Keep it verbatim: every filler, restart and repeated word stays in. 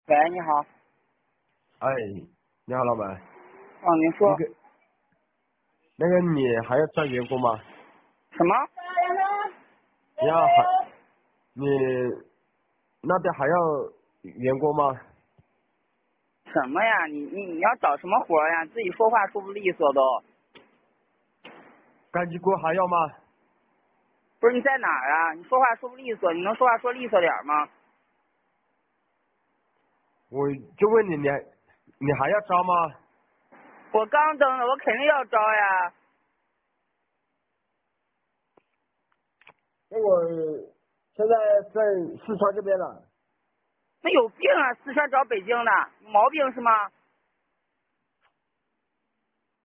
喂，你好。 哎，你好，老板。 哦，您说你给那个你还要招员工吗？ 什么？ 你要还你那边还要员工吗？ 什么呀？你你你要找什么活呀？自己说话说不利索都。 干机锅还要吗？ 不是你在哪儿啊？你说话说不利索，你能说话说利索点吗？ 我就问你，你还你还要招吗？ 我刚登的，我肯定要招呀。 那我现在在四川这边了。 那有病啊！四川找北京的，有毛病是吗？